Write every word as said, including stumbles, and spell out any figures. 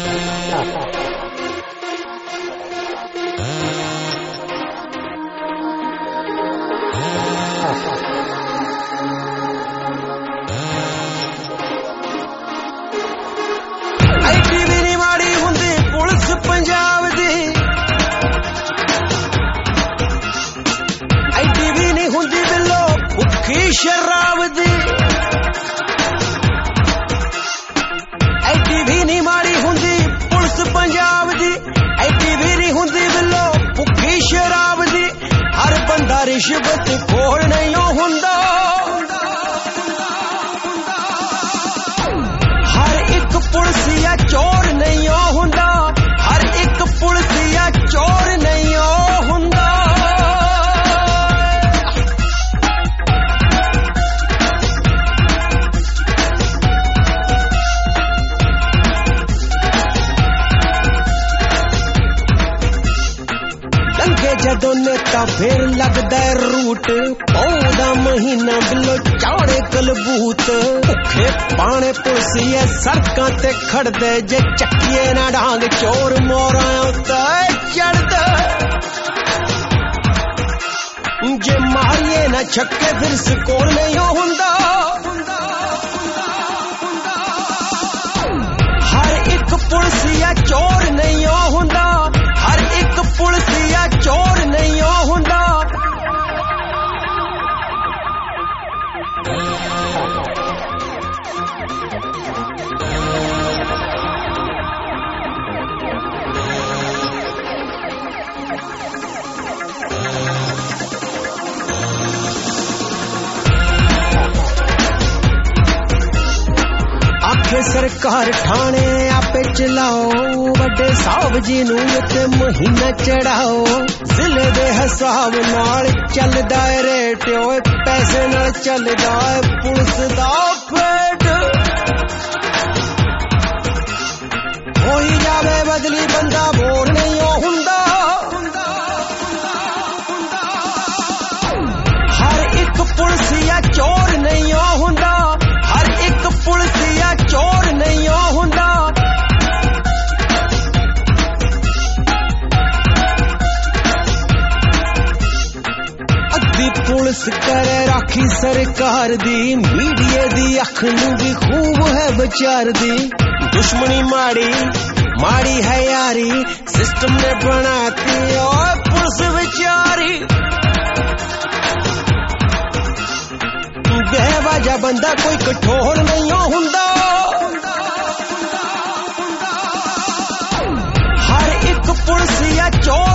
ਐਡੀ ਵੀ ਨੀ ਮਾੜੀ ਹੁੰਦੀ ਪੁਲਿਸ ਪੰਜਾਬ ਦੀ, ਐਡੀ ਵੀ ਨੀ ਹੁੰਦੀ ਬਿੱਲੋ ਭੁੱਖੀ ਸ਼ਰਾਬ ਦੀ, ਐਡੀ ਵੀ ਨੀ ਮਾੜੀ ਹੁੰਦੀ ਪੁਲਿਸ ਪੰਜਾਬ ਦੀ, ਐਡੀ ਵੀ ਨੀ ਹੁੰਦੀ ਬਿੱਲੋ ਭੁੱਖੀ ਸ਼ਰਾਬ ਦੀ। ਹਰ ਬੰਦਾ ਰਿਸ਼ਵਤ ਖੋਰ ਨਹੀਂ ਹੁੰਦਾ, ਹਰ ਇੱਕ ਪੁਲਿਸੀਆ ਚੋਰ ਨਹੀਂ ਹੁੰਦਾ, ਹਰ ਇੱਕ ਪੁਲਿਸੀਆ ਚੋਰ ਨਹੀਂ ਹੁੰਦਾ। लंघे जदों नेता फिर लगदा रूट, पौदा महीना बिलो चाड़े कलबूत। भुखे पाने पुलसिए सड़कां ते खड़दे, जे चक्किए ना डांग चोर मोरां उत्ते चढ़दे। जे मारिए ना छक्के फिर स्कोर नहीं हुंदा, हर एक पुलसिया चोर नहीं हुंदा, हर एक पुलसिया चोर नहीं हुंदा। आखे सरकार ठाणे आपे चलाओ, वड्डे साहब जी नूं इत्ते महीना चढ़ाओ। जिले दे हिसाब नाल चलदा है रेट, ओए पैसे नाल चलदा है पुलिस दा पेट। होई जावे बदली बंदा बोर नहीं हुंदा, हर एक पुलिसिया चोर नहीं हुंदा, हर एक पुलिसिया चोर नहीं हुंदा। अद्धी पुलिस करे राखी सरकार दी, मीडिया दी अख नूं भी खूब है बचार दी। दुश्मनी माड़ी माड़ी है यारी, सिस्टम ने बनाती और पुलिस बेचारी। बेवजह बंदा कोई कठोर नहीं हुंदा, हर एक पुलिसिया चोर